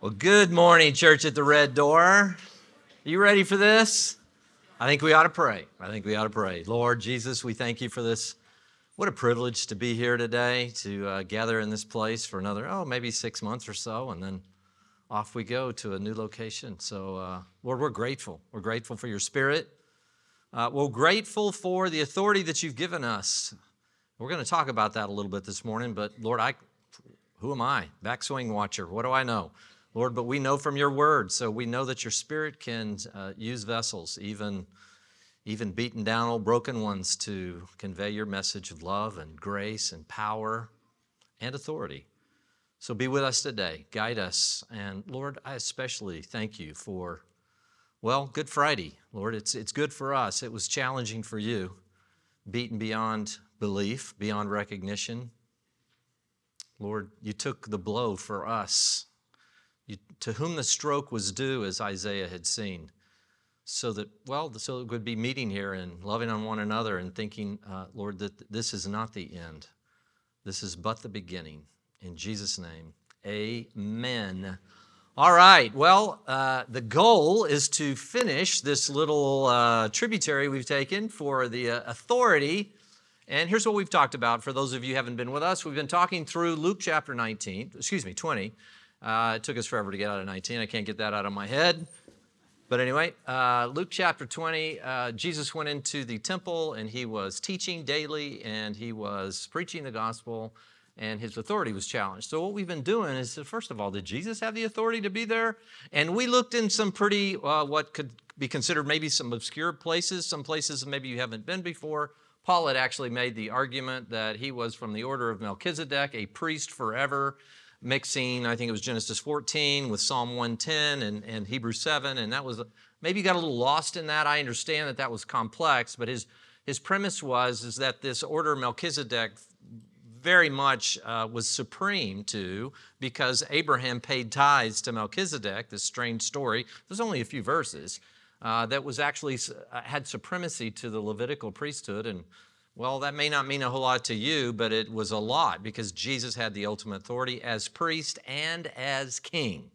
Well, good morning, Church at the Red Door. Are you ready for this? I think we ought to pray. Lord Jesus, we thank you for this. What a privilege to be here today, to gather in this place for another, maybe 6 months or so, and then off we go to a new location. So, Lord, we're grateful. We're grateful for your Spirit. We're grateful for the authority that you've given us. We're going to talk about that a little bit this morning, but Lord, who am I? Backswing watcher. What do I know? Lord, but we know from your word, so we know that your Spirit can use vessels, even beaten down old broken ones, to convey your message of love and grace and power and authority. So be with us today. Guide us. And Lord, I especially thank you for, Good Friday. Lord, it's good for us. It was challenging for you, beaten beyond belief, beyond recognition. Lord, you took the blow for us. To whom the stroke was due, as Isaiah had seen, so it would be meeting here and loving on one another and thinking, Lord, that this is not the end. This is but the beginning. In Jesus' name, amen. All right, the goal is to finish this little tributary we've taken for the authority. And here's what we've talked about. For those of you who haven't been with us, we've been talking through Luke chapter 20. It took us forever to get out of 19. I can't get that out of my head. But anyway, Luke chapter 20, Jesus went into the temple and he was teaching daily and he was preaching the gospel and his authority was challenged. So what we've been doing is, first of all, did Jesus have the authority to be there? And we looked in some pretty, what could be considered maybe some obscure places, some places maybe you haven't been before. Paul had actually made the argument that he was from the order of Melchizedek, a priest forever, mixing, I think it was Genesis 14 with Psalm 110 and Hebrews 7, and that was, maybe you got a little lost in that. I understand that was complex, but his premise is that this order of Melchizedek very much was supreme because Abraham paid tithes to Melchizedek, this strange story. There's only a few verses that was actually had supremacy to the Levitical priesthood, and that may not mean a whole lot to you, but it was a lot because Jesus had the ultimate authority as priest and as king.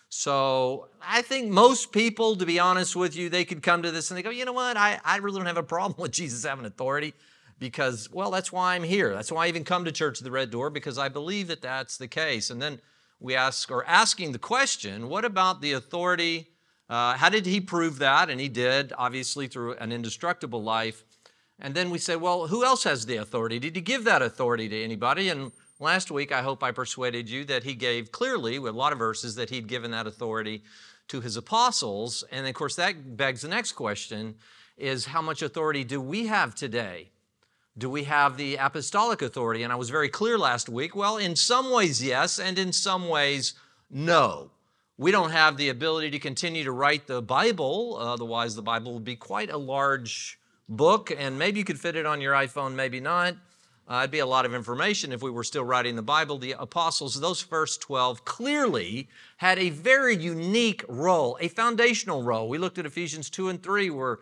So I think most people, to be honest with you, they could come to this and they go, you know what, I really don't have a problem with Jesus having authority because, that's why I'm here. That's why I even come to Church of the Red Door, because I believe that that's the case. And then we asking the question, what about the authority? How did he prove that? And he did, obviously, through an indestructible life. And then we say, who else has the authority? Did he give that authority to anybody? And last week, I hope I persuaded you that he gave clearly, with a lot of verses, that he'd given that authority to his apostles. And of course, that begs the next question, is how much authority do we have today? Do we have the apostolic authority? And I was very clear last week. In some ways, yes, and in some ways, no. We don't have the ability to continue to write the Bible. Otherwise, the Bible would be quite a large book, and maybe you could fit it on your iPhone, maybe not. It'd be a lot of information if we were still writing the Bible. The apostles, those first 12, clearly had a very unique role, a foundational role. We looked at Ephesians 2 and 3, where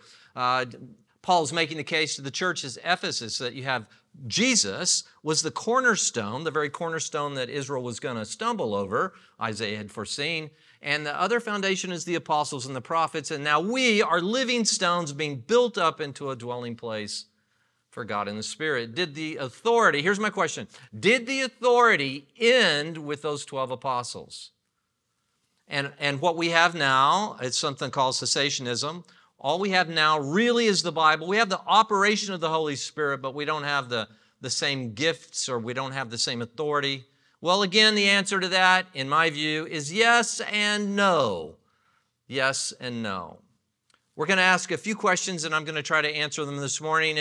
Paul's making the case to the churches at Ephesus that you have Jesus was the cornerstone, the very cornerstone that Israel was going to stumble over, Isaiah had foreseen. And the other foundation is the apostles and the prophets. And now we are living stones being built up into a dwelling place for God in the Spirit. Here's my question. Did the authority end with those 12 apostles? And what we have now, it's something called cessationism. All we have now really is the Bible. We have the operation of the Holy Spirit, but we don't have the same gifts, or we don't have the same authority. Again, the answer to that, in my view, is yes and no. Yes and no. We're going to ask a few questions, and I'm going to try to answer them this morning.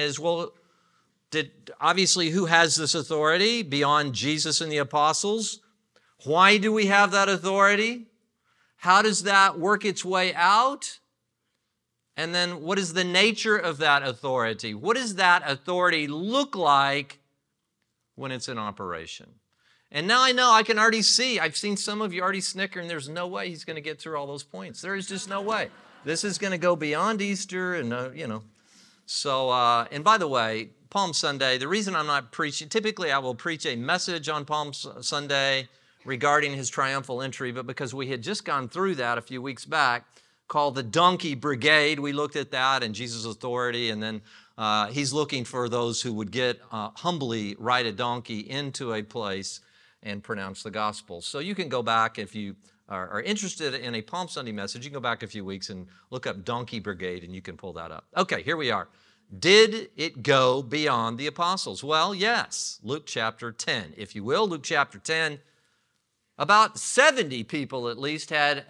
Obviously, who has this authority beyond Jesus and the apostles? Why do we have that authority? How does that work its way out? And then what is the nature of that authority? What does that authority look like when it's in operation? And now I know, I can already see, I've seen some of you already snicker, and there's no way he's going to get through all those points. There is just no way. This is going to go beyond Easter, and So, and by the way, Palm Sunday, the reason I'm not preaching, typically I will preach a message on Palm Sunday regarding his triumphal entry, but because we had just gone through that a few weeks back, called the Donkey Brigade. We looked at that and Jesus' authority, and then he's looking for those who would get humbly ride a donkey into a place and pronounce the gospel. So you can go back if you are interested in a Palm Sunday message. You can go back a few weeks and look up Donkey Brigade and you can pull that up. Okay, here we are. Did it go beyond the apostles? Well, yes. Luke chapter 10. If you will, Luke chapter 10, about 70 people at least had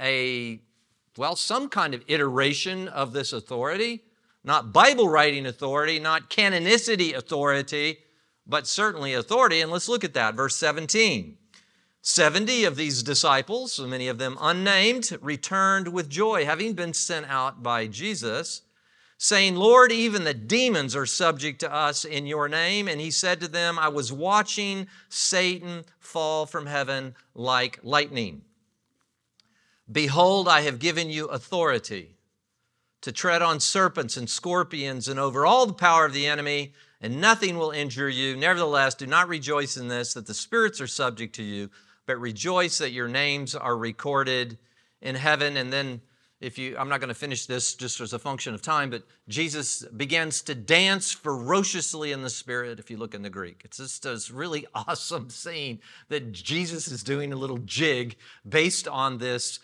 some kind of iteration of this authority. Not Bible writing authority, not canonicity authority, but certainly authority. And let's look at that. Verse 17. 70 of these disciples, many of them unnamed, returned with joy, having been sent out by Jesus, saying, Lord, even the demons are subject to us in your name. And he said to them, I was watching Satan fall from heaven like lightning. Behold, I have given you authority to tread on serpents and scorpions and over all the power of the enemy, and nothing will injure you. Nevertheless, do not rejoice in this, that the spirits are subject to you, but rejoice that your names are recorded in heaven. And then I'm not going to finish this just as a function of time, but Jesus begins to dance ferociously in the Spirit, if you look in the Greek. It's just this really awesome scene that Jesus is doing a little jig based on this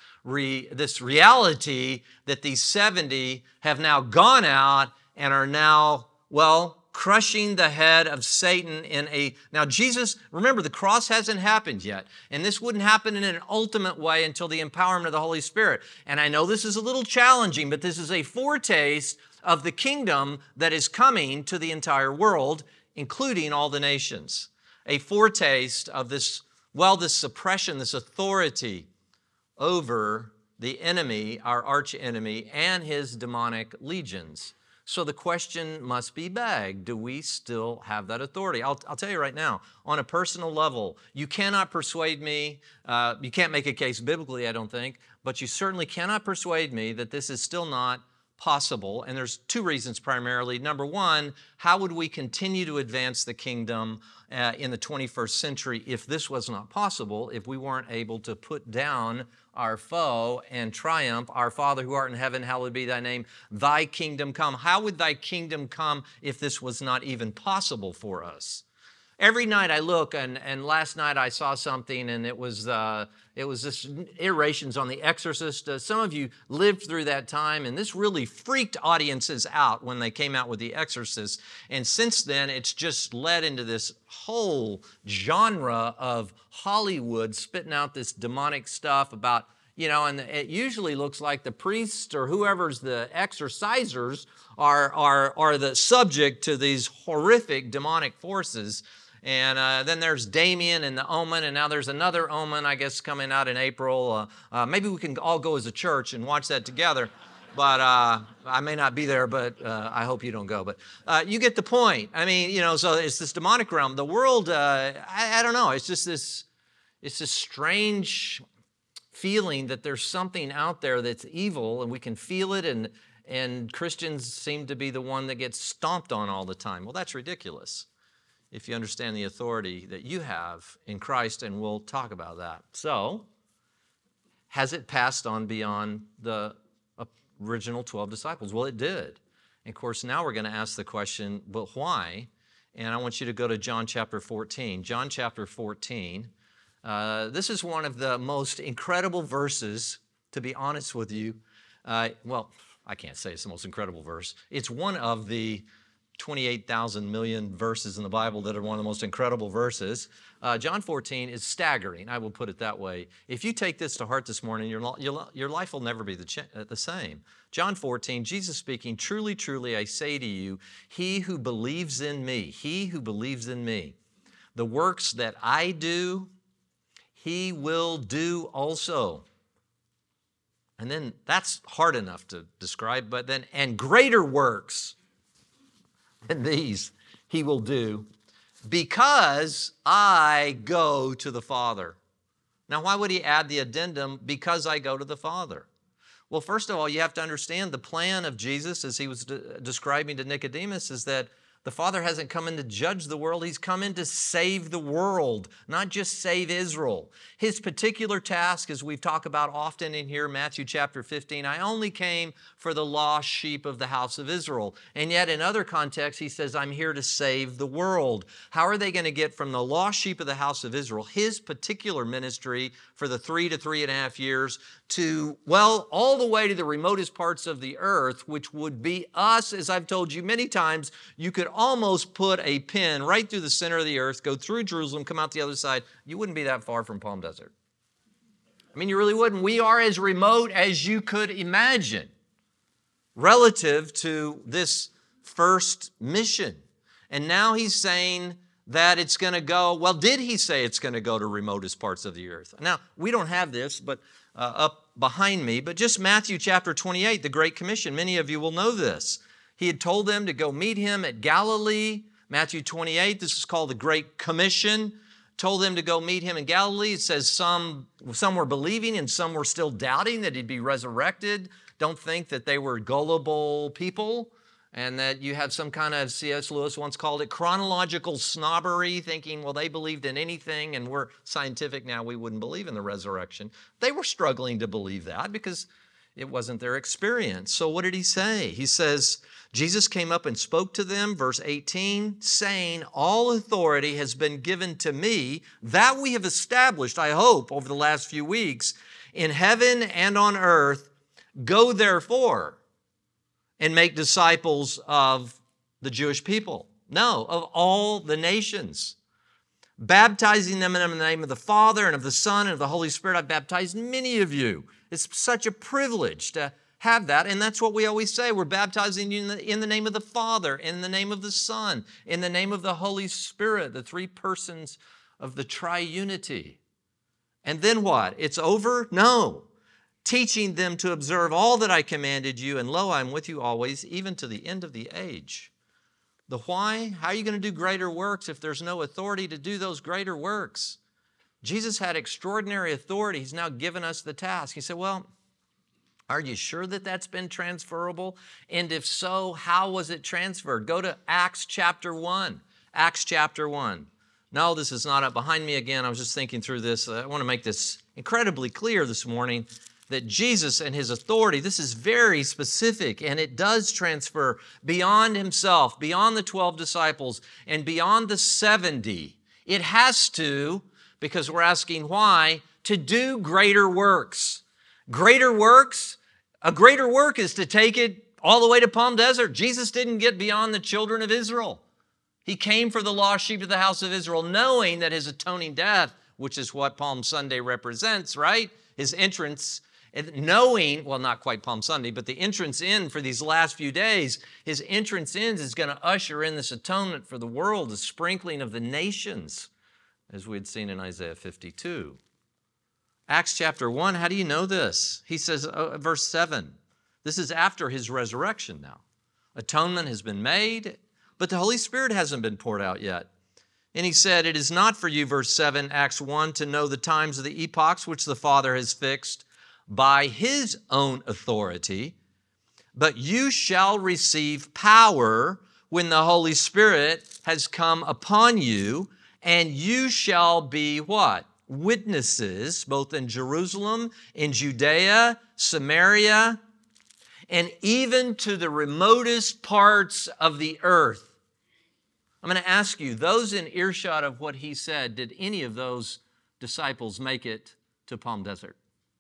reality that these 70 have now gone out and are now, crushing the head of Satan Now Jesus, remember, the cross hasn't happened yet, and this wouldn't happen in an ultimate way until the empowerment of the Holy Spirit. And I know this is a little challenging, but this is a foretaste of the kingdom that is coming to the entire world, including all the nations. A foretaste of this suppression, this authority over the enemy, our arch enemy, and his demonic legions. So the question must be begged, do we still have that authority? I'll tell you right now, on a personal level, you cannot persuade me, you can't make a case biblically, I don't think, but you certainly cannot persuade me that this is still not possible. And there's two reasons primarily. Number one, how would we continue to advance the kingdom in the 21st century if this was not possible, if we weren't able to put down our foe and triumph? Our Father who art in heaven, hallowed be thy name, thy kingdom come. How would thy kingdom come if this was not even possible for us? Every night I look, and last night I saw something, and it was this iterations on The Exorcist. Some of you lived through that time, and this really freaked audiences out when they came out with The Exorcist. And since then, it's just led into this whole genre of Hollywood spitting out this demonic stuff about, and it usually looks like the priests or whoever's the exorcisers are the subject to these horrific demonic forces. And then there's Damien and the Omen, and now there's another Omen, I guess, coming out in April. Maybe we can all go as a church and watch that together. But I may not be there, but I hope you don't go. But you get the point. I mean, so it's this demonic realm. The world, I don't know. It's just this strange feeling that there's something out there that's evil, and we can feel it, and Christians seem to be the one that gets stomped on all the time. Well, that's ridiculous if you understand the authority that you have in Christ, and we'll talk about that. So, has it passed on beyond the original 12 disciples? Well, it did. And of course, now we're going to ask the question, but why? And I want you to go to John chapter 14. John chapter 14. This is one of the most incredible verses, to be honest with you. I can't say it's the most incredible verse. It's one of the 28,000 million verses in the Bible that are one of the most incredible verses. John 14 is staggering, I will put it that way. If you take this to heart this morning, your life will never be the same. John 14, Jesus speaking, truly, truly, I say to you, he who believes in me, the works that I do, he will do also. And then that's hard enough to describe, but then, and greater works than these he will do, because I go to the Father. Now, why would he add the addendum, because I go to the Father? Well, first of all, you have to understand the plan of Jesus, as he was describing to Nicodemus, is that The Father hasn't come in to judge the world. He's come in to save the world, not just save Israel. His particular task, as we've talked about often in here, Matthew chapter 15, I only came for the lost sheep of the house of Israel. And yet in other contexts, he says, I'm here to save the world. How are they going to get from the lost sheep of the house of Israel, his particular ministry for the 3 to 3.5 years, to, well, all the way to the remotest parts of the earth, which would be us, as I've told you many times, you could almost put a pin right through the center of the earth, go through Jerusalem, come out the other side. You wouldn't be that far from Palm Desert. I mean, you really wouldn't. We are as remote as you could imagine relative to this first mission. And now he's saying that it's going to go, well, did he say it's going to go to remotest parts of the earth? Now, we don't have this, but up behind me, but just Matthew chapter 28, the Great Commission. Many of you will know this. He had told them to go meet him at Galilee. Matthew 28, this is called the Great Commission. Told them to go meet him in Galilee. It says some were believing and some were still doubting that he'd be resurrected. Don't think that they were gullible people and that you had some kind of, C.S. Lewis once called it, chronological snobbery, thinking, well, they believed in anything and we're scientific now, we wouldn't believe in the resurrection. They were struggling to believe that because it wasn't their experience. So what did he say? He says, Jesus came up and spoke to them, verse 18, saying, all authority has been given to me, that we have established, I hope, over the last few weeks, in heaven and on earth. Go therefore and make disciples of the Jewish people. No, of all the nations. Baptizing them in the name of the Father and of the Son and of the Holy Spirit. I've baptized many of you. It's such a privilege to have that. And that's what we always say. We're baptizing you in the name of the Father, in the name of the Son, in the name of the Holy Spirit, the three persons of the triunity. And then what? It's over? No. Teaching them to observe all that I commanded you, and lo, I'm with you always, even to the end of the age. The why? How are you going to do greater works if there's no authority to do those greater works? Jesus had extraordinary authority. He's now given us the task. He said, well, are you sure that that's been transferable? And if so, how was it transferred? Go to Acts chapter 1. Acts chapter 1. No, this is not up behind me again. I was just thinking through this. I want to make this incredibly clear this morning that Jesus and his authority, this is very specific, and it does transfer beyond himself, beyond the 12 disciples, and beyond the 70. It has to, because we're asking why, to do greater works. Greater works, a greater work is to take it all the way to Palm Desert. Jesus didn't get beyond the children of Israel. He came for the lost sheep of the house of Israel, knowing that his atoning death, which is what Palm Sunday represents, right? His entrance, knowing, well, not quite Palm Sunday, but the entrance in for these last few days, his entrance in is going to usher in this atonement for the world, the sprinkling of the nations, as we had seen in Isaiah 52. Acts chapter 1, how do you know this? He says, verse 7, this is after his resurrection now. Atonement has been made, but the Holy Spirit hasn't been poured out yet. And he said, it is not for you, verse 7, Acts 1, to know the times of the epochs which the Father has fixed by his own authority, but you shall receive power when the Holy Spirit has come upon you, and you shall be what? Witnesses, both in Jerusalem, in Judea, Samaria, and even to the remotest parts of the earth. I'm going to ask you, those in earshot of what he said, did any of those disciples make it to Palm Desert?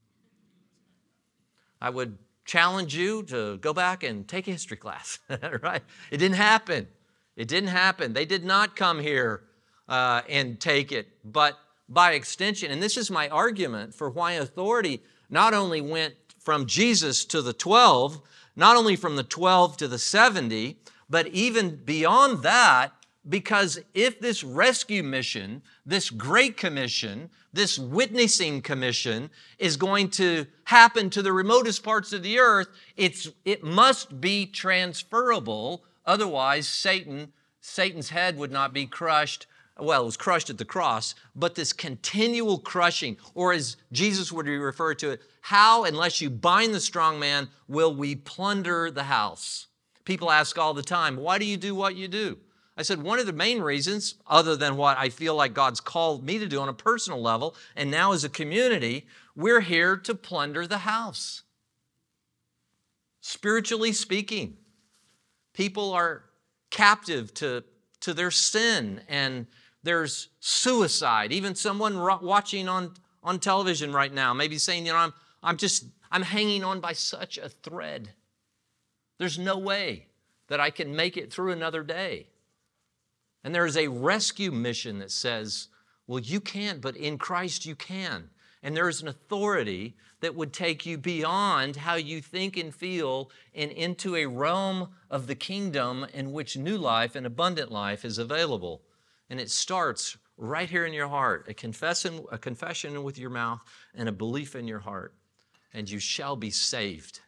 I would challenge you to go back and take a history class, right? It didn't happen. It didn't happen. They did not come here and take it, but by extension, and this is my argument for why authority not only went from Jesus to the 12, not only from the 12 to the 70, but even beyond that, because if this rescue mission, this Great Commission, this witnessing commission is going to happen to the remotest parts of the earth, it must be transferable. Otherwise, Satan's head would not be crushed. Well, it was crushed at the cross, but this continual crushing, or as Jesus would refer to it, how, unless you bind the strong man, will we plunder the house? People ask all the time, why do you do what you do? I said, one of the main reasons, other than what I feel like God's called me to do on a personal level, and now as a community, we're here to plunder the house. Spiritually speaking, people are captive to their sin, and there's suicide. Even someone watching on television right now, maybe saying, I'm hanging on by such a thread. There's no way that I can make it through another day. And there is a rescue mission that says, well, you can't, but in Christ you can. And there is an authority that would take you beyond how you think and feel and into a realm of the kingdom in which new life and abundant life is available. And it starts right here in your heart, a confession with your mouth and a belief in your heart, and you shall be saved.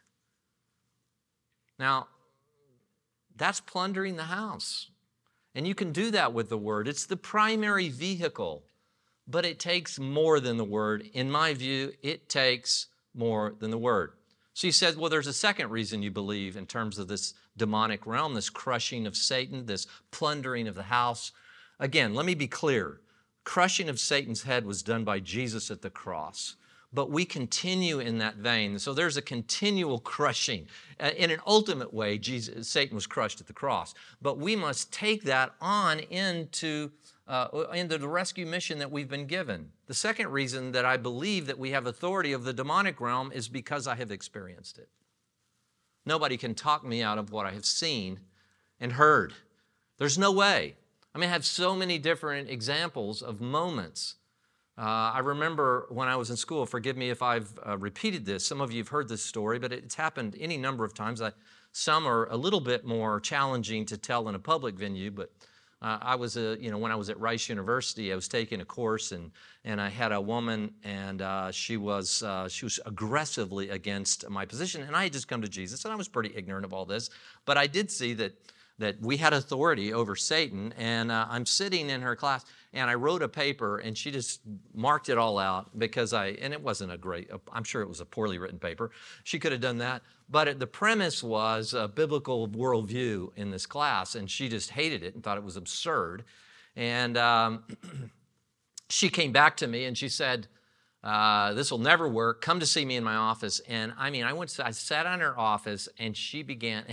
Now, that's plundering the house. And you can do that with the Word. It's the primary vehicle, but it takes more than the Word. In my view, it takes more than the Word. So you said, well, there's a second reason you believe in terms of this demonic realm, this crushing of Satan, this plundering of the house. Again, let me be clear. Crushing of Satan's head was done by Jesus at the cross. But we continue in that vein. So there's a continual crushing. In an ultimate way, Satan was crushed at the cross. But we must take that on into the rescue mission that we've been given. The second reason that I believe that we have authority of the demonic realm is because I have experienced it. Nobody can talk me out of what I have seen and heard. There's no way. I have so many different examples of moments. I remember when I was in school, forgive me if I've repeated this, some of you have heard this story, but it's happened any number of times. Some are a little bit more challenging to tell in a public venue, but when I was at Rice University, I was taking a course, and I had a woman, and she was aggressively against my position, and I had just come to Jesus, and I was pretty ignorant of all this, but I did see that we had authority over Satan, and I'm sitting in her class, and I wrote a paper, and she just marked it all out and it wasn't I'm sure it was a poorly written paper. She could have done that, but the premise was a biblical worldview in this class, and she just hated it and thought it was absurd. And she came back to me, and she said, this will never work. Come to see me in my office. And I sat in her office, and she began.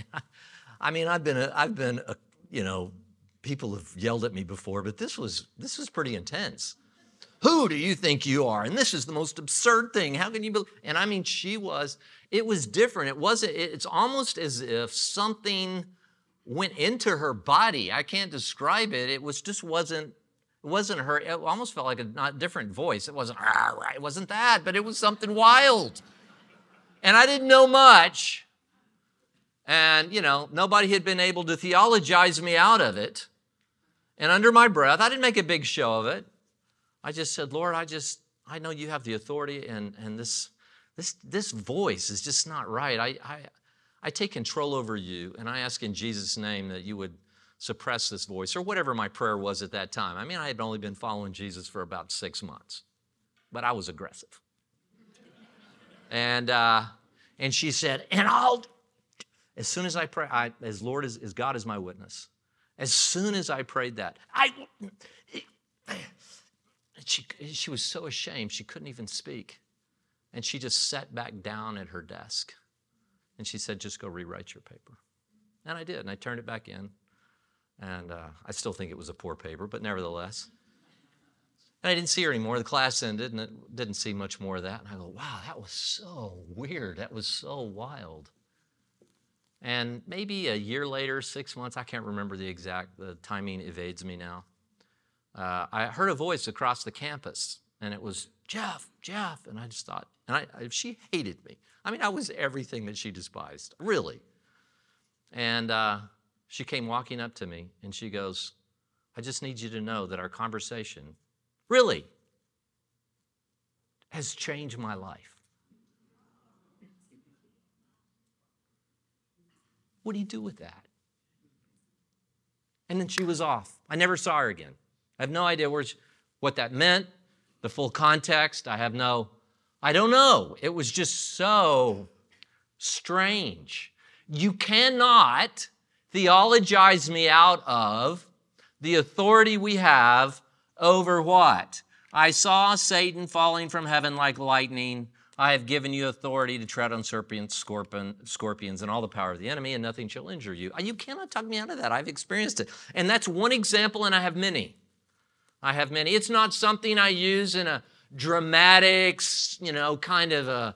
People have yelled at me before, but this was pretty intense. Who do you think you are? And this is the most absurd thing. How can you believe? And it was different. It's almost as if something went into her body. I can't describe it. It wasn't her. It almost felt like a different voice. It wasn't that, but it was something wild. And I didn't know much. And, nobody had been able to theologize me out of it. And under my breath, I didn't make a big show of it. I just said, Lord, I know you have the authority, and this voice is just not right. I take control over you, and I ask in Jesus' name that you would suppress this voice, or whatever my prayer was at that time. I had only been following Jesus for about 6 months, but I was aggressive. And she said, as soon as I pray, as God is my witness, as soon as I prayed that, she was so ashamed she couldn't even speak. And she just sat back down at her desk. And she said, just go rewrite your paper. And I did, and I turned it back in. And I still think it was a poor paper, but nevertheless. And I didn't see her anymore. The class ended, and it didn't see much more of that. And I go, wow, that was so weird. That was so wild. And maybe a year later, 6 months, I can't remember the timing evades me now. I heard a voice across the campus, and it was, Jeff, and I just thought, she hated me. I was everything that she despised, really. And she came walking up to me, and she goes, I just need you to know that our conversation really has changed my life. What do you do with that? And then she was off. I never saw her again. I have no idea what that meant, the full context. I don't know. It was just so strange. You cannot theologize me out of The authority we have over what? I saw Satan falling from heaven like lightning. I have given you authority to tread on serpents, scorpions, and all the power of the enemy, and nothing shall injure you. You cannot talk me out of that. I've experienced it. And that's one example, and I have many. It's not something I use in a dramatic, kind of a,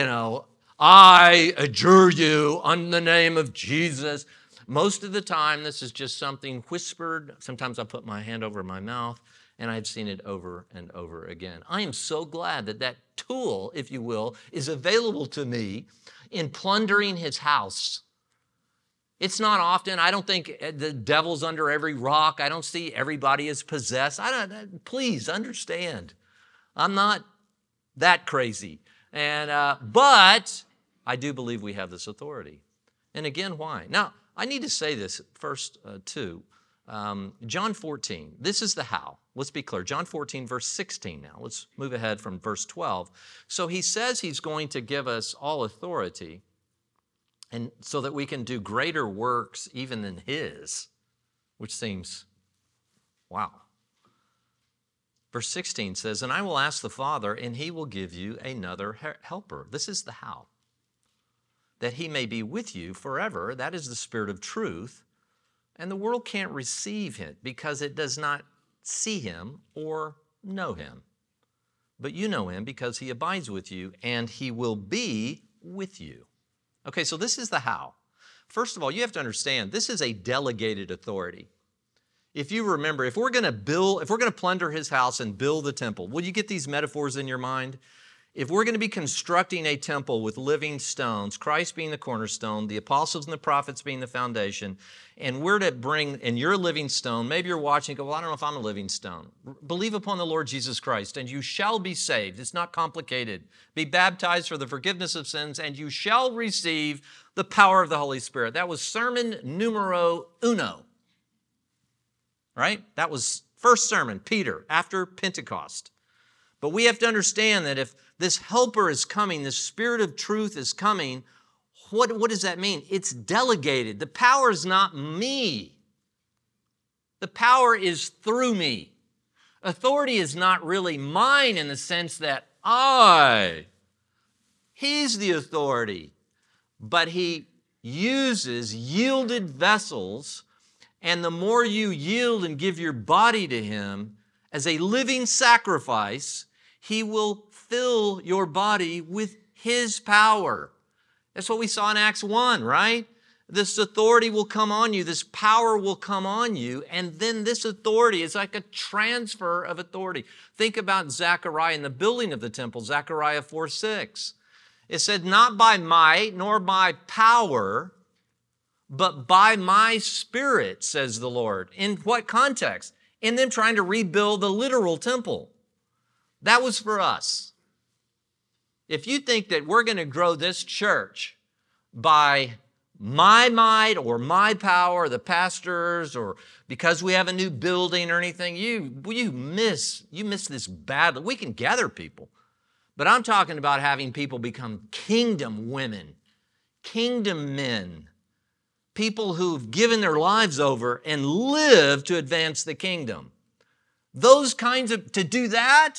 I adjure you on the name of Jesus. Most of the time, this is just something whispered. Sometimes I put my hand over my mouth, and I've seen it over and over again. I am so glad that that tool, if you will, is available to me in plundering his house. It's not often. I don't think the devil's under every rock. I don't see everybody is possessed. Please understand, I'm not that crazy. But I do believe we have this authority. And again, why? Now, I need to say this first, too. John 14, this is the how. Let's be clear. John 14, verse 16 now. Let's move ahead from verse 12. So he says he's going to give us all authority, and so that we can do greater works even than his, which seems, wow. Verse 16 says, and I will ask the Father, and he will give you another helper. This is the how. That he may be with you forever. That is the Spirit of truth. And the world can't receive him because it does not see him or know him. But you know him because he abides with you, and he will be with you. Okay, so this is the how. First of all, you have to understand, this is a delegated authority. If you remember, if we're going to plunder his house and build the temple, will you get these metaphors in your mind? If we're going to be constructing a temple with living stones, Christ being the cornerstone, the apostles and the prophets being the foundation, and we're to bring, and you're a living stone, maybe you're watching and go, well, I don't know if I'm a living stone. Believe upon the Lord Jesus Christ, and you shall be saved. It's not complicated. Be baptized for the forgiveness of sins, and you shall receive the power of the Holy Spirit. That was sermon numero uno, right? That was first sermon, Peter, after Pentecost. But we have to understand that if this helper is coming, this Spirit of truth is coming, what does that mean? It's delegated. The power is not me. The power is through me. Authority is not really mine in the sense that he's the authority. But he uses yielded vessels, and the more you yield and give your body to him as a living sacrifice, he will fill your body with his power. That's what we saw in Acts 1, right? This authority will come on you, this power will come on you, and then this authority is like a transfer of authority. Think about Zechariah in the building of the temple, Zechariah 4:6. It said, not by might nor by power, but by my Spirit, says the Lord. In what context? In them trying to rebuild the literal temple. That was for us. If you think that we're going to grow this church by my might or my power, the pastors, or because we have a new building or anything, you miss this badly. We can gather people, but I'm talking about having people become kingdom women, kingdom men, people who've given their lives over and live to advance the kingdom. To do that,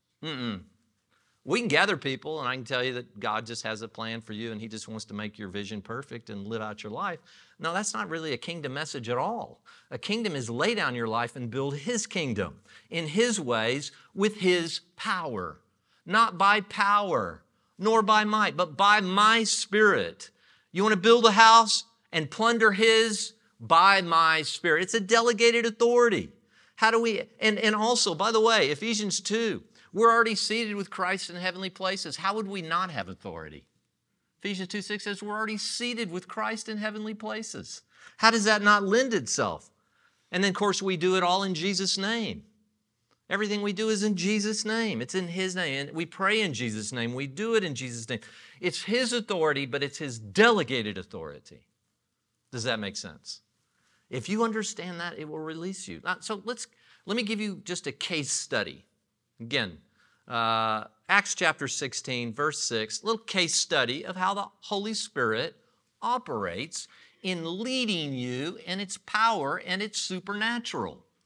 we can gather people, and I can tell you that God just has a plan for you, and he just wants to make your vision perfect and live out your life. No, that's not really a kingdom message at all. A kingdom is lay down your life and build his kingdom in his ways with his power. Not by power, nor by might, but by my Spirit. You want to build a house and plunder his? By my Spirit. It's a delegated authority. How do we, and also, by the way, Ephesians 2, we're already seated with Christ in heavenly places. How would we not have authority? Ephesians 2:6 says we're already seated with Christ in heavenly places. How does that not lend itself? And then, of course, we do it all in Jesus' name. Everything we do is in Jesus' name. It's in his name. And we pray in Jesus' name. We do it in Jesus' name. It's his authority, but it's his delegated authority. Does that make sense? If you understand that, it will release you. So let me give you just a case study. Again, Acts chapter 16, verse 6, little case study of how the Holy Spirit operates in leading you in its power and its supernatural.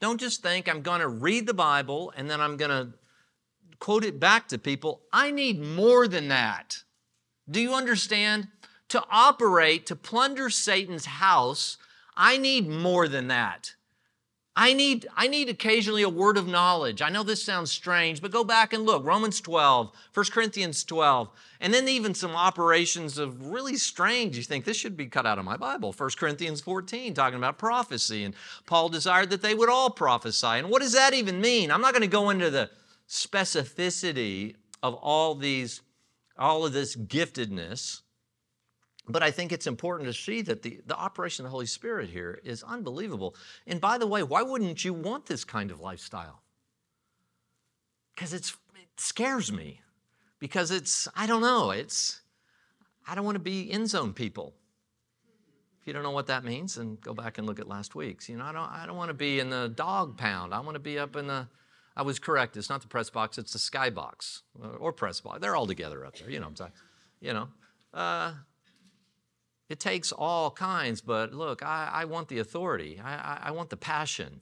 Don't just think I'm going to read the Bible and then I'm going to quote it back to people. I need more than that. Do you understand? To operate, to plunder Satan's house, I need more than that. I need occasionally a word of knowledge. I know this sounds strange, but go back and look. Romans 12, 1 Corinthians 12, and then even some operations of really strange. You think this should be cut out of my Bible. 1 Corinthians 14, talking about prophecy, and Paul desired that they would all prophesy. And what does that even mean? I'm not going to go into the specificity of all of this giftedness, but I think it's important to see that the operation of the Holy Spirit here is unbelievable. And by the way, why wouldn't you want this kind of lifestyle? Because it scares me. Because I don't want to be end zone people. If you don't know what that means, then go back and look at last week's. I don't want to be in the dog pound. I want to be up in the, I was correct, it's not the press box, it's the sky box or press box. They're all together up there, you know what I'm saying? It takes all kinds, but look, I want the authority. I want the passion.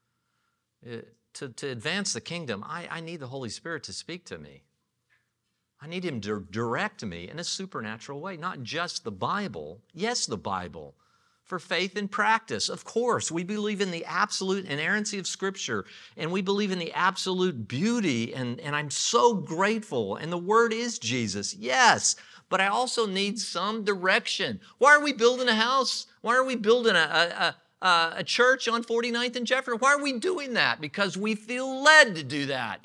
To advance the kingdom, I need the Holy Spirit to speak to me. I need Him to direct me in a supernatural way, not just the Bible. Yes, the Bible, for faith and practice. Of course, we believe in the absolute inerrancy of Scripture, and we believe in the absolute beauty, and I'm so grateful. And the Word is Jesus, yes. But I also need some direction. Why are we building a house? Why are we building a church on 49th and Jefferson? Why are we doing that? Because we feel led to do that.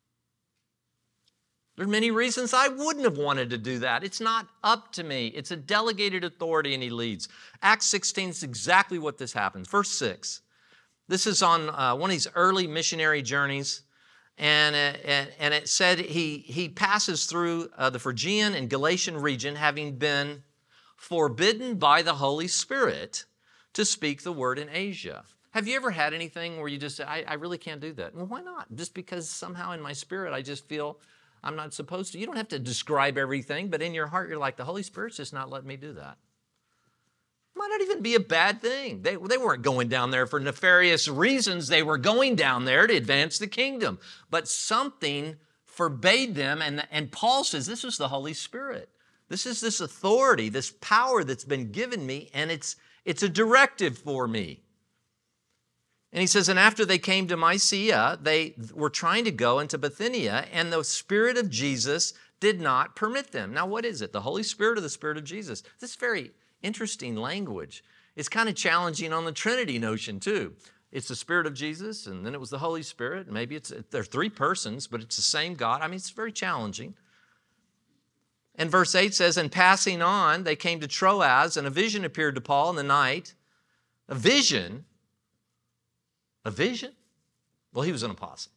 There are many reasons I wouldn't have wanted to do that. It's not up to me. It's a delegated authority, and He leads. Acts 16 is exactly what this happens. Verse 6. This is on one of these early missionary journeys. And it said he passes through the Phrygian and Galatian region, having been forbidden by the Holy Spirit to speak the word in Asia. Have you ever had anything where you just say, I really can't do that? Well, why not? Just because somehow in my spirit I just feel I'm not supposed to. You don't have to describe everything, but in your heart you're like, the Holy Spirit's just not letting me do that. Might not even be a bad thing. They weren't going down there for nefarious reasons. They were going down there to advance the kingdom. But something forbade them, and Paul says, this is the Holy Spirit. This is this authority, this power that's been given me, and it's a directive for me. And he says, and after they came to Mysia, they were trying to go into Bithynia, and the Spirit of Jesus did not permit them. Now, what is it? The Holy Spirit or the Spirit of Jesus? This is very interesting language. It's kind of challenging on the Trinity notion too. It's the Spirit of Jesus, and then it was the Holy Spirit. Maybe they're three persons, but it's the same God. I mean, it's very challenging. And verse 8 says, and passing on, they came to Troas, and a vision appeared to Paul in the night. A vision? A vision? Well, he was an apostle.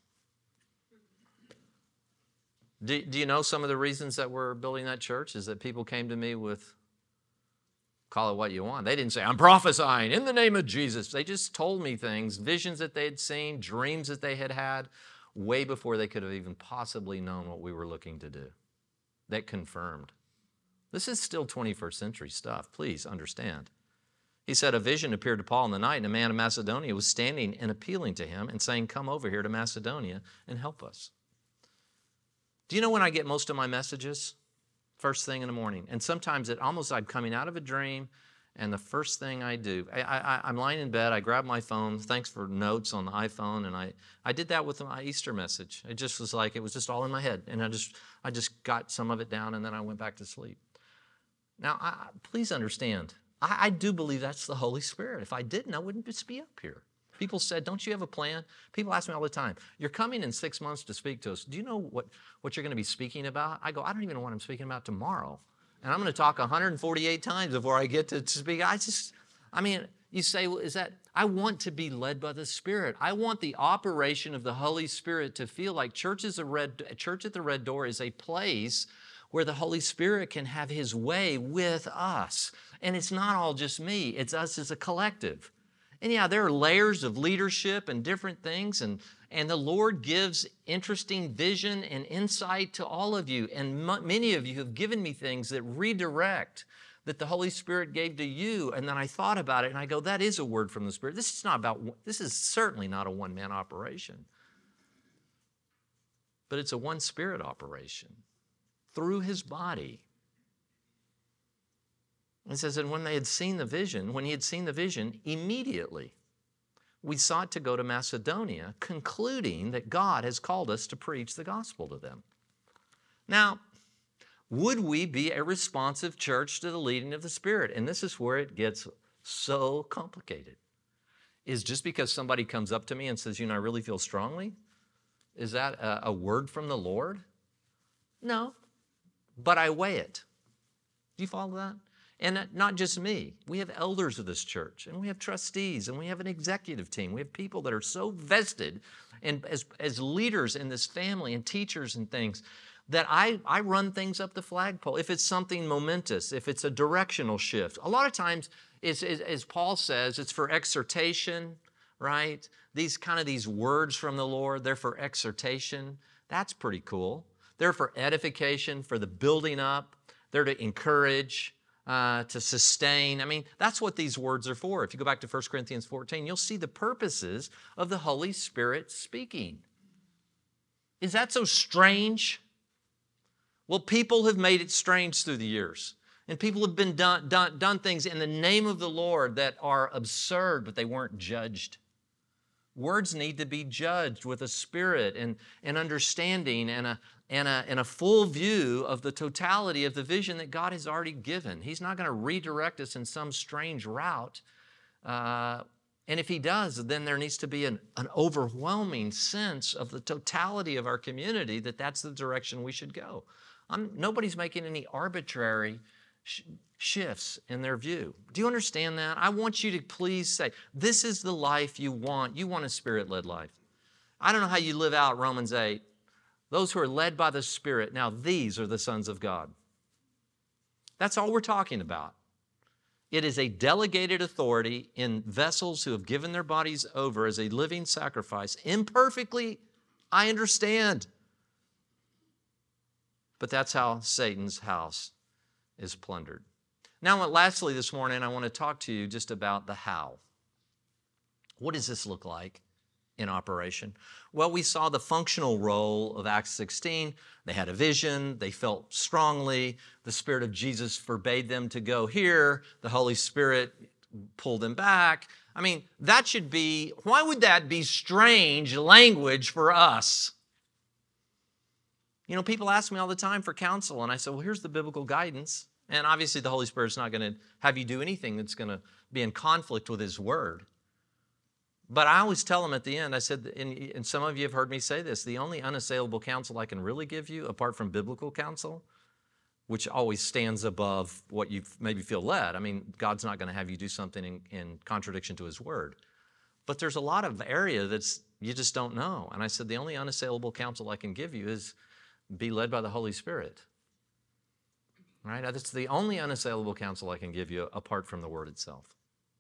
Do you know some of the reasons that we're building that church is that people came to me with, call it what you want. They didn't say, I'm prophesying in the name of Jesus. They just told me things, visions that they had seen, dreams that they had had, way before they could have even possibly known what we were looking to do. That confirmed. This is still 21st century stuff. Please understand. He said, a vision appeared to Paul in the night, and a man of Macedonia was standing and appealing to him and saying, come over here to Macedonia and help us. Do you know when I get most of my messages? First thing in the morning. And sometimes I'm coming out of a dream, and the first thing I do, I'm lying in bed, I grab my phone, thanks for notes on the iPhone, and I did that with my Easter message. It just was like, it was just all in my head, and I just got some of it down, and then I went back to sleep. Now, please understand, I do believe that's the Holy Spirit. If I didn't, I wouldn't just be up here. People said, don't you have a plan? People ask me all the time, you're coming in 6 months to speak to us. Do you know what you're going to be speaking about? I go, I don't even know what I'm speaking about tomorrow. And I'm going to talk 148 times before I get to speak. You say, well, I want to be led by the Spirit. I want the operation of the Holy Spirit to feel like Church at the Red Door is a place where the Holy Spirit can have His way with us. And it's not all just me. It's us as a collective. And yeah, there are layers of leadership and different things, and the Lord gives interesting vision and insight to all of you. And many of you have given me things that redirect, that the Holy Spirit gave to you. And then I thought about it and I go, that is a word from the Spirit. This is certainly not a one-man operation. But it's a one-spirit operation through his body. It says, and when he had seen the vision, immediately we sought to go to Macedonia, concluding that God has called us to preach the gospel to them. Now, would we be a responsive church to the leading of the Spirit? And this is where it gets so complicated. Is just because somebody comes up to me and says, I really feel strongly, is that a word from the Lord? No, but I weigh it. Do you follow that? And not just me. We have elders of this church, and we have trustees, and we have an executive team. We have people that are so vested and as leaders in this family and teachers and things that I run things up the flagpole. If it's something momentous, if it's a directional shift. A lot of times, as Paul says, it's for exhortation, right? These words from the Lord, they're for exhortation. That's pretty cool. They're for edification, for the building up. They're to encourage, to sustain. I mean, that's what these words are for. If you go back to 1 Corinthians 14, you'll see the purposes of the Holy Spirit speaking. Is that so strange? Well, people have made it strange through the years. And people have been done things in the name of the Lord that are absurd, but they weren't judged. Words need to be judged with a spirit and understanding and a full view of the totality of the vision that God has already given. He's not going to redirect us in some strange route. And if He does, then there needs to be an overwhelming sense of the totality of our community that that's the direction we should go. Nobody's making any arbitrary shifts in their view. Do you understand that? I want you to please say, this is the life you want. You want a Spirit-led life. I don't know how you live out Romans 8. Those who are led by the Spirit, now these are the sons of God. That's all we're talking about. It is a delegated authority in vessels who have given their bodies over as a living sacrifice. Imperfectly, I understand. But that's how Satan's house is plundered. Now, lastly this morning, I want to talk to you just about the how. What does this look like in operation? Well, we saw the functional role of Acts 16. They had a vision. They felt strongly. The Spirit of Jesus forbade them to go here. The Holy Spirit pulled them back. I mean, why would that be strange language for us? People ask me all the time for counsel, and I say, well, here's the biblical guidance. And obviously the Holy Spirit's not going to have you do anything that's going to be in conflict with His Word. But I always tell them at the end, I said, and some of you have heard me say this, the only unassailable counsel I can really give you, apart from biblical counsel, which always stands above what you maybe feel led. I mean, God's not going to have you do something in contradiction to His Word. But there's a lot of area that's you just don't know. And I said, the only unassailable counsel I can give you is be led by the Holy Spirit. Right? That's the only unassailable counsel I can give you apart from the Word itself.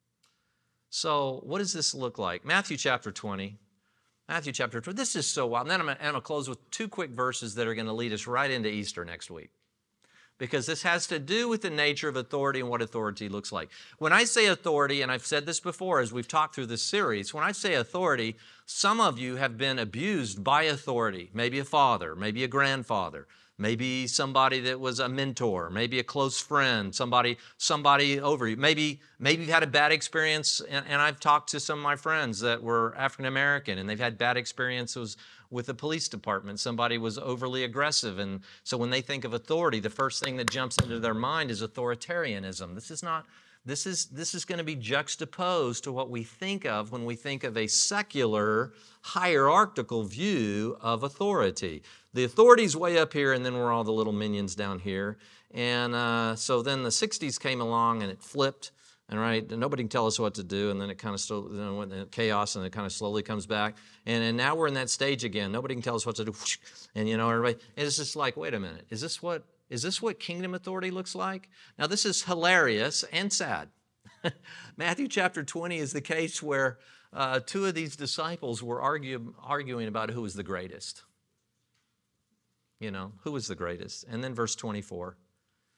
So what does this look like? Matthew chapter 20. This is so wild. And then I'm going to close with two quick verses that are going to lead us right into Easter next week. Because this has to do with the nature of authority and what authority looks like. When I say authority, and I've said this before as we've talked through this series, when I say authority, some of you have been abused by authority. Maybe a father, maybe a grandfather, maybe somebody that was a mentor, maybe a close friend, somebody over you. Maybe you've had a bad experience, and I've talked to some of my friends that were African American, and they've had bad experiences with the police department. Somebody was overly aggressive, and so when they think of authority, the first thing that jumps into their mind is authoritarianism. This is going to be juxtaposed to what we think of when we think of a secular, hierarchical view of authority. The authority's way up here, and then we're all the little minions down here. And so then the 60s came along, and it flipped. And right, nobody can tell us what to do, and then it kind of went into chaos, and it kind of slowly comes back. And now we're in that stage again. Nobody can tell us what to do, and everybody. And it's just like, wait a minute, is this what kingdom authority looks like? Now this is hilarious and sad. Matthew chapter 20 is the case where two of these disciples were arguing about who was the greatest. Who was the greatest? And then verse 24.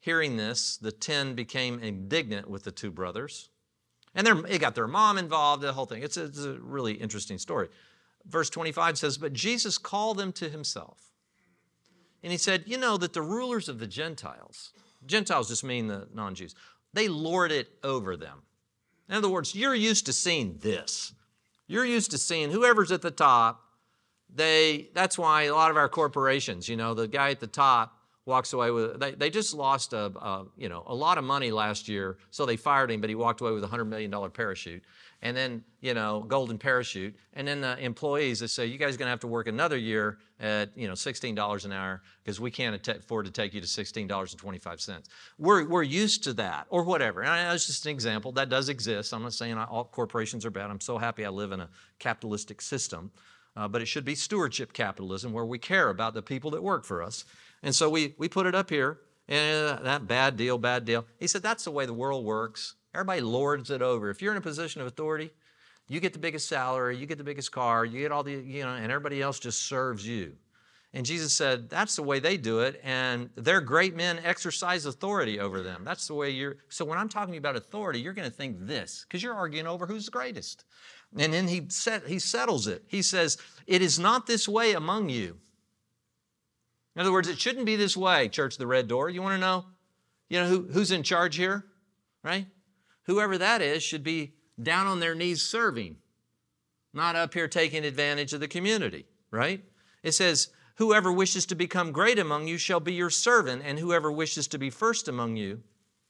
hearing this, the 10 became indignant with the two brothers. And it got their mom involved, the whole thing. It's a really interesting story. Verse 25 says, but Jesus called them to himself. And he said, you know that the rulers of the Gentiles just mean the non-Jews, they lord it over them. In other words, you're used to seeing this. You're used to seeing whoever's at the top. That's why a lot of our corporations, the guy at the top walks away with, they just lost a lot of money last year, so they fired him, but he walked away with a $100 million parachute. And then, golden parachute. And then the employees, they say, you guys are going to have to work another year at, $16 an hour because we can't afford to take you to $16.25. We're used to that or whatever. And that's just an example. That does exist. I'm not saying all corporations are bad. I'm so happy I live in a capitalistic system. But it should be stewardship capitalism where we care about the people that work for us. And so we put it up here. And that bad deal. He said, that's the way the world works. Everybody lords it over. If you're in a position of authority, you get the biggest salary, you get the biggest car, you get all the, and everybody else just serves you. And Jesus said, that's the way they do it, and their great men exercise authority over them. That's the way so when I'm talking about authority, you're going to think this, because you're arguing over who's the greatest. And then he settles it. He says, it is not this way among you. In other words, it shouldn't be this way, Church of the Red Door. You want to know, who's in charge here, right? Whoever that is should be down on their knees serving, not up here taking advantage of the community, right? It says, whoever wishes to become great among you shall be your servant, and whoever wishes to be first among you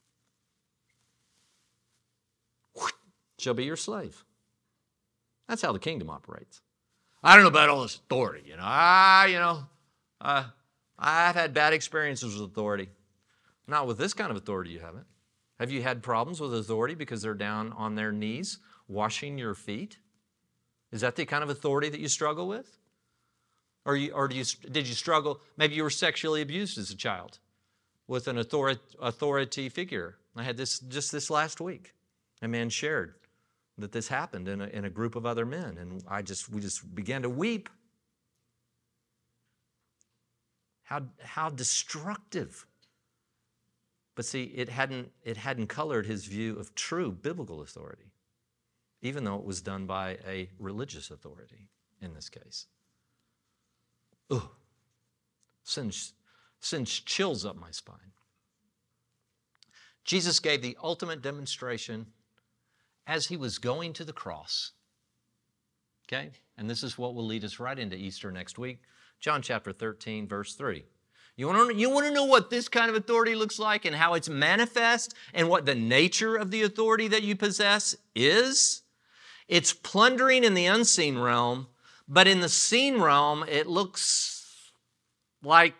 shall be your slave. That's how the kingdom operates. I don't know about all this authority, I've had bad experiences with authority. Not with this kind of authority, you haven't. Have you had problems with authority because they're down on their knees washing your feet? Is that the kind of authority that you struggle with? Or did you struggle, maybe you were sexually abused as a child with an authority figure. I had this just this last week. A man shared that this happened in a group of other men, and we just began to weep. How destructive. But see, it hadn't colored his view of true biblical authority, even though it was done by a religious authority in this case. Ugh. Sends chills up my spine. Jesus gave the ultimate demonstration as he was going to the cross. Okay? And this is what will lead us right into Easter next week. John chapter 13, verse 3. You want to know what this kind of authority looks like and how it's manifest and what the nature of the authority that you possess is? It's plundering in the unseen realm, but in the seen realm, it looks like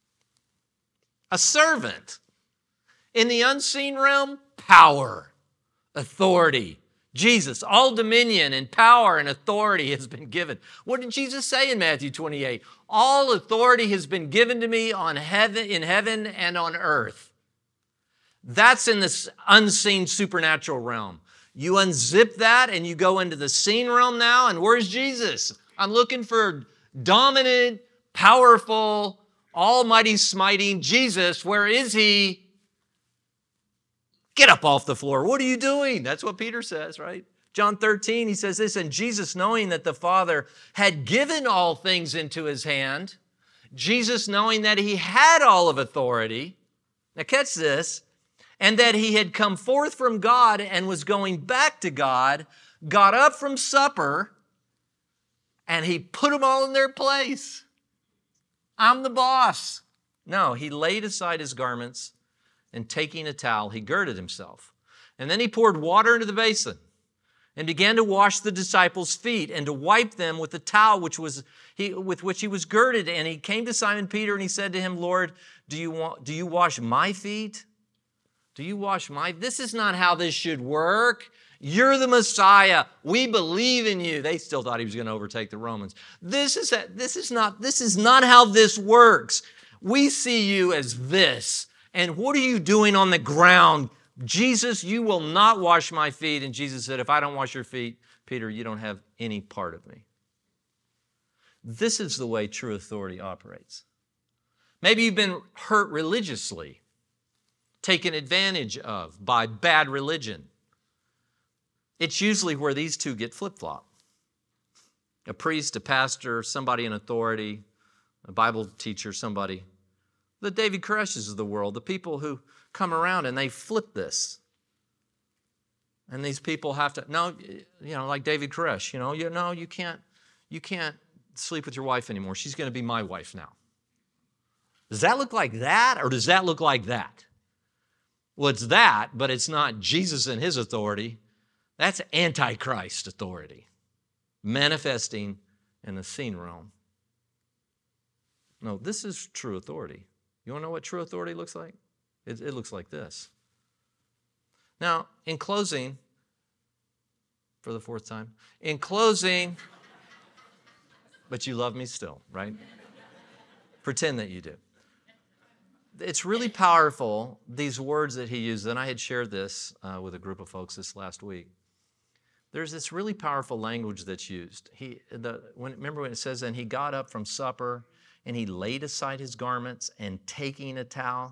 a servant. In the unseen realm, power, authority. Jesus, all dominion and power and authority has been given. What did Jesus say in Matthew 28? All authority has been given to me in heaven and on earth. That's in this unseen supernatural realm. You unzip that and you go into the seen realm now, and where's Jesus? I'm looking for dominant, powerful, almighty, smiting Jesus. Where is he? Get up off the floor. What are you doing? That's what Peter says, right? John 13, he says this, and Jesus, knowing that the Father had given all things into his hand, Jesus, knowing that he had all of authority, now catch this, and that he had come forth from God and was going back to God, got up from supper, and he put them all in their place. I'm the boss. No, he laid aside his garments, and taking a towel, he girded himself. And then he poured water into the basin and began to wash the disciples' feet and to wipe them with the towel with which he was girded. And he came to Simon Peter and he said to him, Lord, do you wash my feet? Do you wash my? This is not how this should work. You're the Messiah. We believe in you. They still thought he was going to overtake the Romans. This is not how this works. We see you as this. And what are you doing on the ground? Jesus, you will not wash my feet. And Jesus said, if I don't wash your feet, Peter, you don't have any part of me. This is the way true authority operates. Maybe you've been hurt religiously. taken advantage of by bad religion. It's usually where these two get flip-flopped. A priest, a pastor, somebody in authority, a Bible teacher, somebody. The David Koreshes of the world, the people who come around and they flip this. And these people have to, no, like David Koresh, you can't sleep with your wife anymore. She's going to be my wife now. Does that look like that, or does that look like that? Well, it's that, but it's not Jesus and his authority. That's Antichrist authority, manifesting in the seen realm. No, this is true authority. You want to know what true authority looks like? It looks like this. Now, in closing, for the fourth time, but you love me still, right? Pretend that you do. It's really powerful, these words that he used, and I had shared this with a group of folks this last week. There's this really powerful language that's used. Remember when it says, and he got up from supper, and he laid aside his garments, and taking a towel.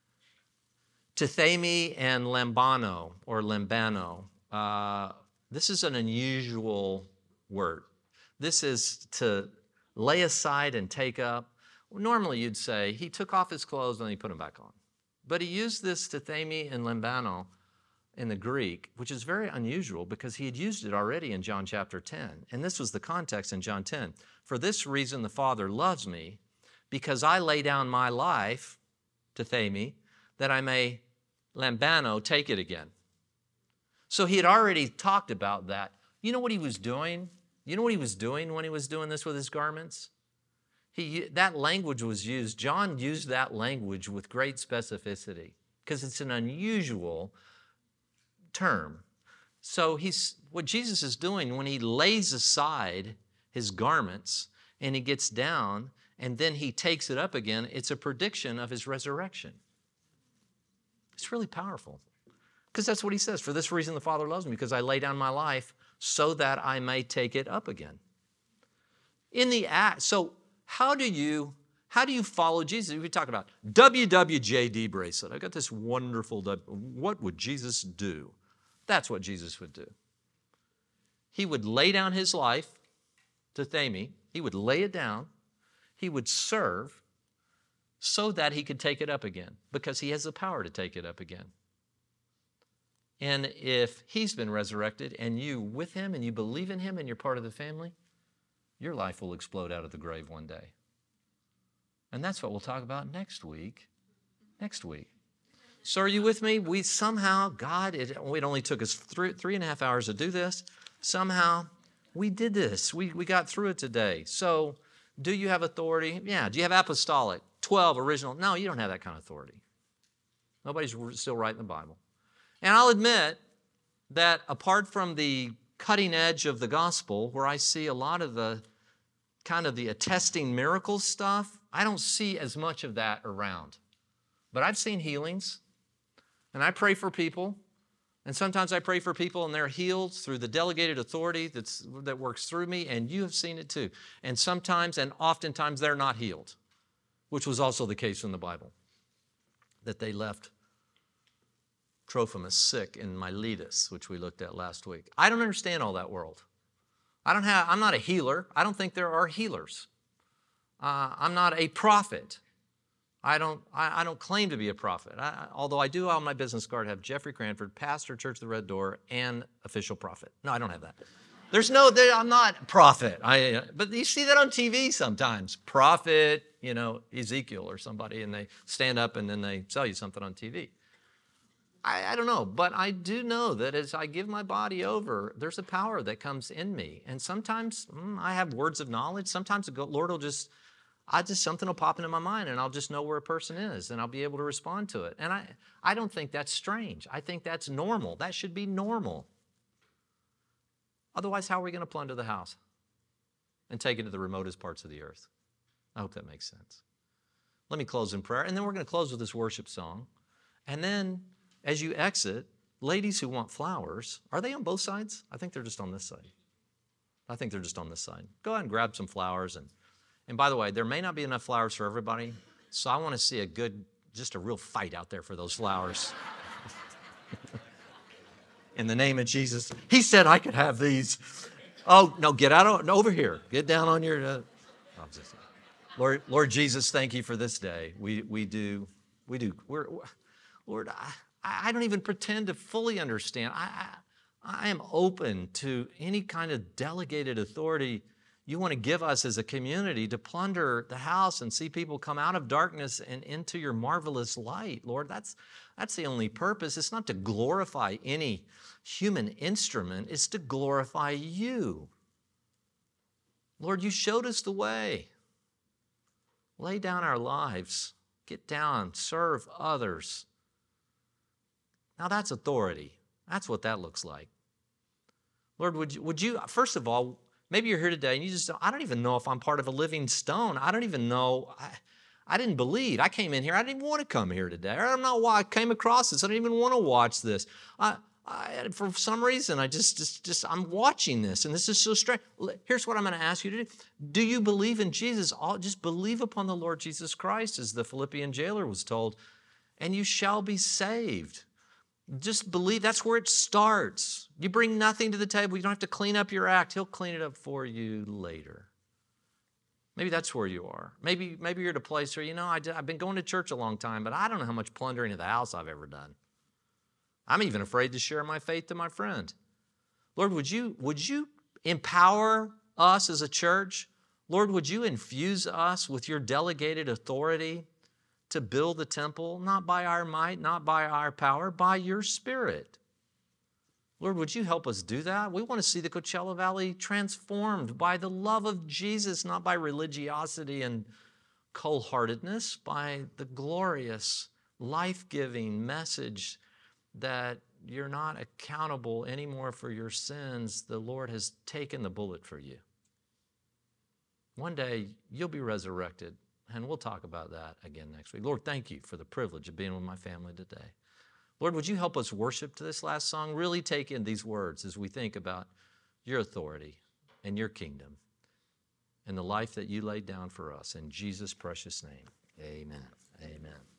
Tithemi and lambano, or lambano, this is an unusual word. This is to lay aside and take up. Normally you'd say he took off his clothes and he put them back on. But he used this tithemi and lambano in the Greek, which is very unusual because he had used it already in John chapter 10. And this was the context in John 10. For this reason the Father loves me, because I lay down my life, tithemi, that I may lambano, take it again. So he had already talked about that. You know what he was doing? You know what he was doing when he was doing this with his garments? That language was used. John used that language with great specificity because it's an unusual term. So what Jesus is doing when he lays aside his garments and he gets down and then he takes it up again, it's a prediction of his resurrection. It's really powerful because that's what he says. For this reason the Father loves me, because I lay down my life so that I may take it up again. In the act, so how do you follow Jesus? We talk about WWJD bracelet. I've got this wonderful, what would Jesus do? That's what Jesus would do. He would lay down his life to Thami. He would lay it down. He would serve so that he could take it up again, because he has the power to take it up again. And if he's been resurrected and you with him and you believe in him and you're part of the family, your life will explode out of the grave one day. And that's what we'll talk about next week. So are you with me? We somehow, it only took us 3.5 hours to do this. Somehow we did this. We got through it today. So do you have authority? Yeah. Do you have apostolic? 12 original? No, you don't have that kind of authority. Nobody's still writing the Bible. And I'll admit that apart from the cutting edge of the gospel, where I see a lot of the kind of the attesting miracles stuff, I don't see as much of that around. But I've seen healings, and I pray for people, and sometimes I pray for people and they're healed through the delegated authority that works through me, and you have seen it too. And sometimes and oftentimes they're not healed, which was also the case in the Bible, that they left Trophimus sick in Miletus, which we looked at last week. I don't understand all that world. I'm not a healer. I don't think there are healers. I'm not a prophet. I don't claim to be a prophet. Although I do on my business card have Jeffrey Cranford, pastor, Church of the Red Door, and official prophet. No, I don't have that. I'm not a prophet. But you see that on TV sometimes. Prophet, Ezekiel or somebody, and they stand up and then they sell you something on TV. I don't know, but I do know that as I give my body over, there's a power that comes in me. And sometimes I have words of knowledge. Sometimes the Lord will something will pop into my mind and I'll just know where a person is and I'll be able to respond to it. And I don't think that's strange. I think that's normal. That should be normal. Otherwise, how are we going to plunder the house and take it to the remotest parts of the earth? I hope that makes sense. Let me close in prayer, and then we're going to close with this worship song. And then as you exit, ladies who want flowers, are they on both sides? I think they're just on this side. Go ahead and grab some flowers. And by the way, there may not be enough flowers for everybody, so I want to see a good just a real fight out there for those flowers. In the name of Jesus. He said I could have these. Oh, no, get out over here. Get down on your... Lord Jesus, thank you for this day. We do. Lord, I don't even pretend to fully understand. I am open to any kind of delegated authority you want to give us as a community to plunder the house and see people come out of darkness and into your marvelous light. Lord, that's the only purpose. It's not to glorify any human instrument. It's to glorify you. Lord, you showed us the way. Lay down our lives. Get down. Serve others. Now that's authority. That's what that looks like. Lord, would you, first of all, maybe you're here today and you just, I don't even know if I'm part of a living stone. I don't even know. I didn't believe. I came in here. I didn't even want to come here today. I don't know why I came across this. I didn't even want to watch this. For some reason, I'm watching this, and this is so strange. Here's what I'm going to ask you to do. Do you believe in Jesus? Just believe upon the Lord Jesus Christ, as the Philippian jailer was told, and you shall be saved. Just believe. That's where it starts. You bring nothing to the table. You don't have to clean up your act. He'll clean it up for you later. Maybe that's where you are. Maybe you're at a place where, I've been going to church a long time, but I don't know how much plundering of the house I've ever done. I'm even afraid to share my faith to my friend. Lord, would you empower us as a church? Lord, would you infuse us with your delegated authority to build the temple, not by our might, not by our power, by your Spirit? Lord, would you help us do that? We want to see the Coachella Valley transformed by the love of Jesus, not by religiosity and cold-heartedness, by the glorious, life-giving message that you're not accountable anymore for your sins. The Lord has taken the bullet for you. One day, you'll be resurrected, and we'll talk about that again next week. Lord, thank you for the privilege of being with my family today. Lord, would you help us worship to this last song? Really take in these words as we think about your authority and your kingdom and the life that you laid down for us. In Jesus' precious name, amen. Amen.